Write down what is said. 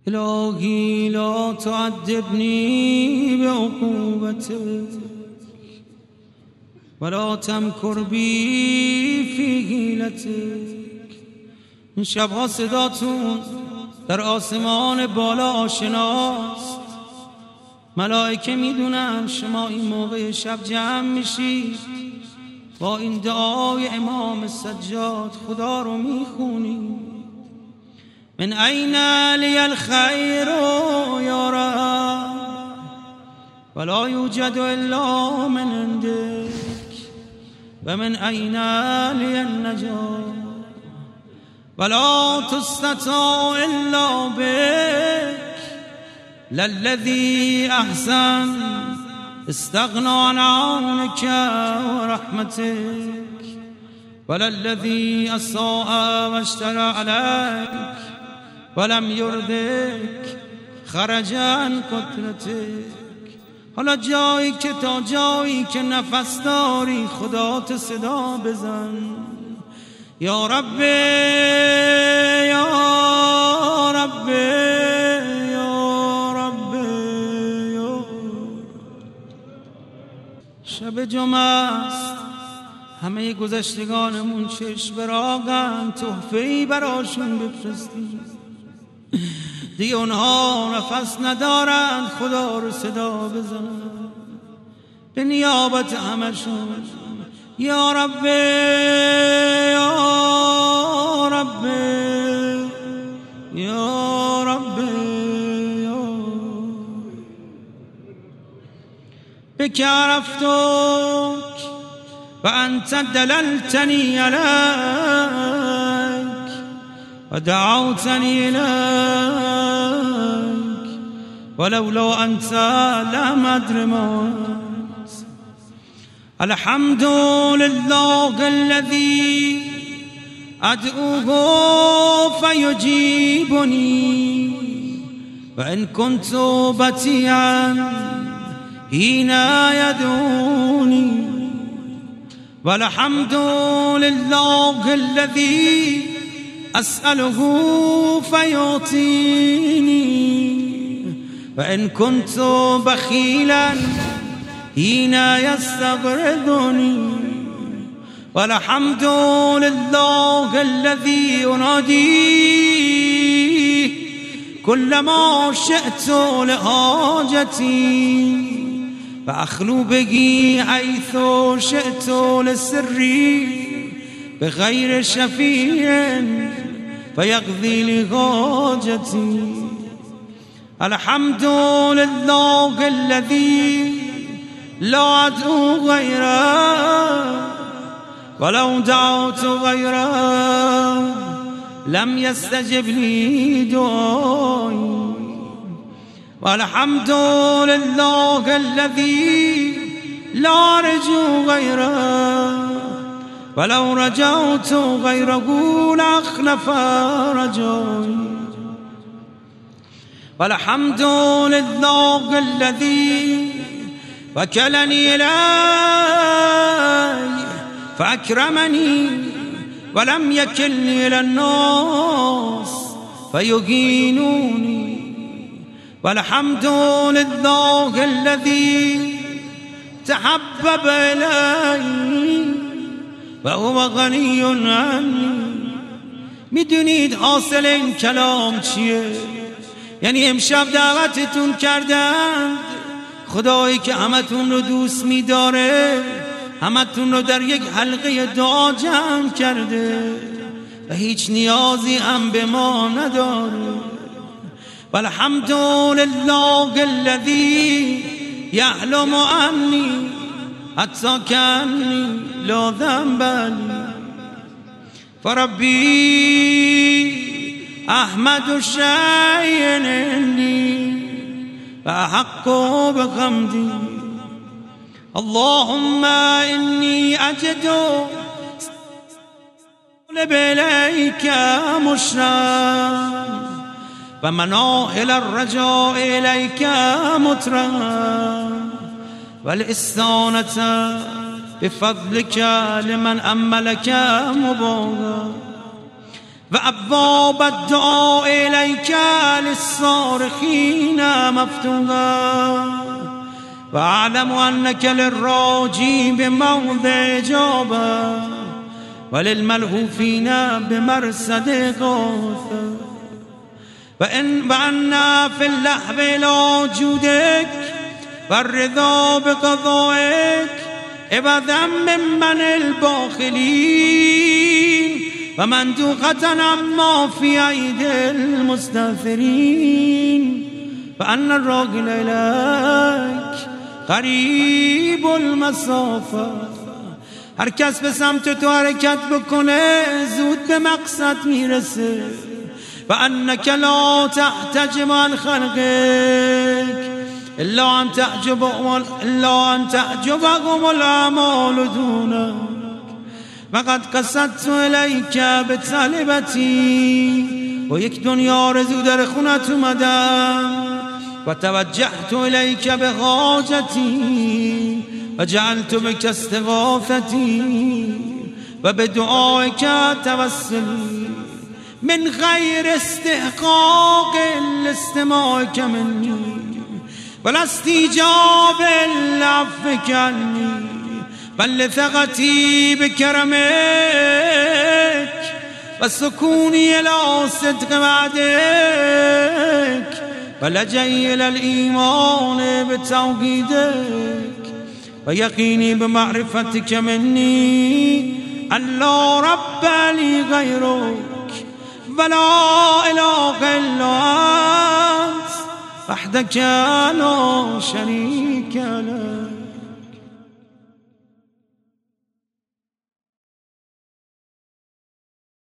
الهی لا تعذبنی بعقوبتك ولا تمکر بی فی حیلتک. این شبها صداتون در آسمان بالا آشناست. ملائکه میدونن شما این موقع شب جمع میشید، با این دعای امام سجاد خدا رو میخونید. من أين لي الخير يا رب ولا يوجد إلا من عندك ومن أين لي النجاة ولا تستطاع إلا بك للذي أحسن استغنى عن عونك ورحمتك وللذي أساء واشترى عليك ولم يرضك خرج عن قدرتك. حالا جایی که تا جایی که نفس داری خدا تو صدا بزن. یا رب یا رب یا رب یا. شب جمعه است، همه گذشتگانمون چشم براغن، تحفه‌ای براشون بفرستیم. دیگه اونها نفس ندارن، خدا رو صدا بزنن به نیابت همشون. یا رب یا رب یا رب یا. بك عرفتك وأنت دللتني عليك ودعوتني إليك ولولا أنت لم أدر موت. الحمد لله الذي أدعوه فيجيبني وإن كنت بتيعا حين يدعوني. والحمد لله الذي أسأله فيعطيني وإن كنت بخيلا حين يستغرضني. والحمد لله الذي أناديه كلما شئت لحاجتي فأخلو به حيث شئت لسري بغير شفيع فيقضي لي حاجتي. الحمد لله الذي لا أدعو غيره ولو دعوت غيره لم يستجب لي دعائي. والحمد لله الذي لا أرجو غيره ولو رجوت غيره لأخلف رجائي. والحمد لله الذي وكلني إليه فأكرمني ولم يكلني إلى الناس فيهينوني. والحمد لله الذي تحبب إلي وهو غني عني. میدونید حاصل این کلام چیه؟ یعنی امشب دعوتتون کردند، خدایی که همتون رو دوست می‌داره همتون رو در یک حلقه دعا جمع کرده و هیچ نیازی هم به ما نداره. والحمد لله الذي يعلم عني حتى كأني لا ذنب لي. فربي أحمد شيء عندي فأحق بحمدي. اللهم إني أجد إليك مشرا ومناهل الرجاء إليك مترا والاستعانة بفضلك لمن أملك مباغا وأبواب الدعاء إليك للصارخين مفتوحة وأعلم أنك للراجي بموضع إجابة وللملهوفين بمرصد غاثة وأن في اللهو إلى جودك والرضا بقضائك عوضا ممن الباخلين ومندوقة عما في أيدي المستغفرين وأن الراجل إليك قریب المسافه. هر کس به سمت تو حرکت بکنه زود به مقصد میرسه. و انک لا تحتجب عن خلقك الا ان تعجبهم الاعمال دونك وقد قصدت الیک بطلبتی و یک دنیا آرزو در خونت اومدم و توجهت الیک بحاجتی و جعلت بک استغاثتی و بدعائک توسلی من غیر استحقاق الاستماع منی ولا استیجاب العفو عنی بل لثقتی بکرمک و سکونی الی صدق وعدک و لجئی الی الایمان بتوحیدک و یقینی بمعرفتک منی ان لا رب لی غیرک ولا اله الا انت وحدك لا شريك لك.